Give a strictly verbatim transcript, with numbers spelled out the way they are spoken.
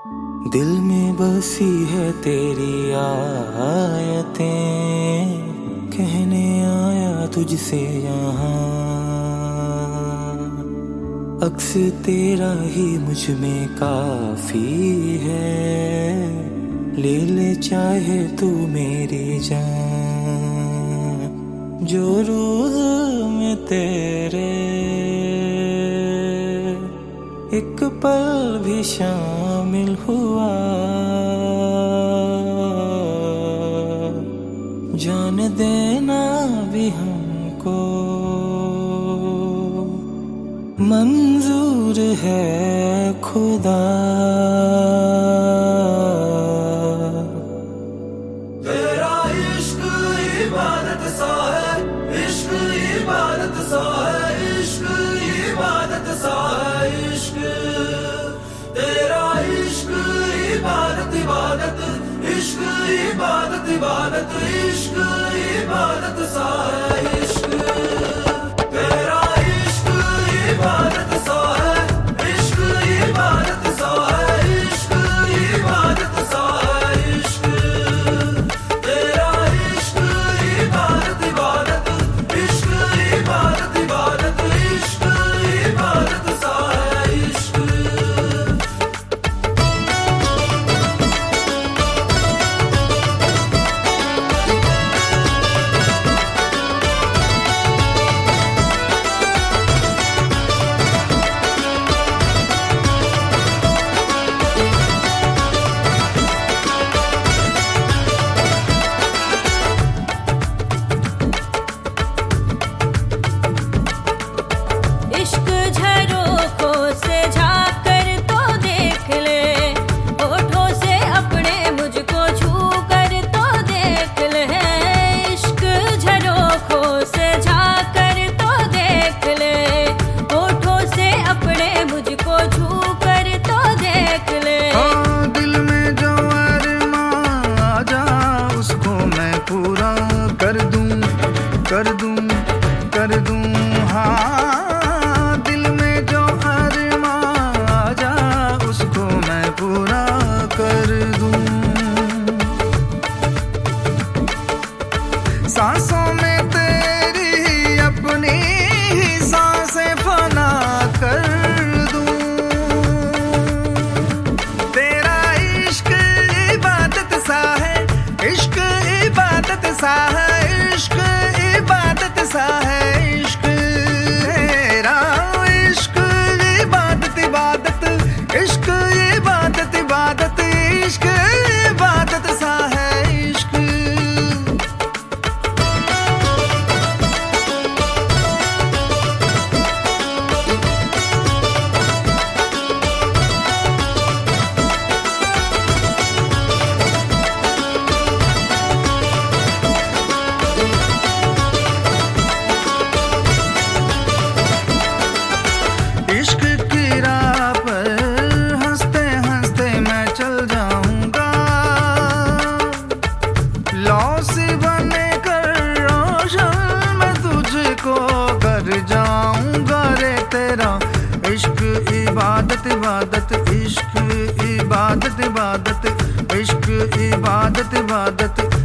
दिल में बसी है तेरी आयतें, कहने आया तुझसे यहाँ। अक्स तेरा ही मुझ में काफी है, ले ले चाहे तू मेरी जान। जो रूह में तेरे एक पल भी शामिल हुआ, जान देना भी हमको मंजूर है खुदा। तेरा इश्क इबादत सा है, इश्क इबादत सा है, इश्क इबादत सा है, इश्क तेरा इश्क इबादत इबादत, इश्क इबादत इबादत, इश्क इबादत सा है, इश्क तेरा इश्क इबादत सा है, इश्क इबादत सा है, इश्क इबादत सा है, इश्क तेरा इश्क इबादत इबादत, इश्क इबादत इबादत, इश्क इबादत सा है, इश्क। इश्क झरोखों से झाँक कर तो देख ले, होठों से अपने मुझको छू कर तो देख ले। इश्क झरोखों से झाँक कर तो देख ले, होठों से अपने मुझको छू कर तो देख ले। हाँ, दिल में जो अरमां आ जा उसको मैं पूरा कर दूं, कर दूं, कर दूं। हाँ, दिल में जो अरमां आ जा उसको मैं पूरा कर दूं। सांसों में तेरी अपनी ही सांसें फना कर दूं। तेरा इश्क इबादत सा है, इश्क इबादत सा है, इश्क इबादत सा है, इश्क तेरा इश्क इबादत इबादत, इश्क इबादत इबादत, इश्क इबादत सा है, इश्क। इश्क की राह पर हंसते हंसते मैं चल जाऊंगा, लौसी बने कर रोशन मैं तुझको कर जाऊंगा रे। तेरा इश्क इबादत इबादत, इश्क इबादत इबादत, इश्क इबादत इबादत,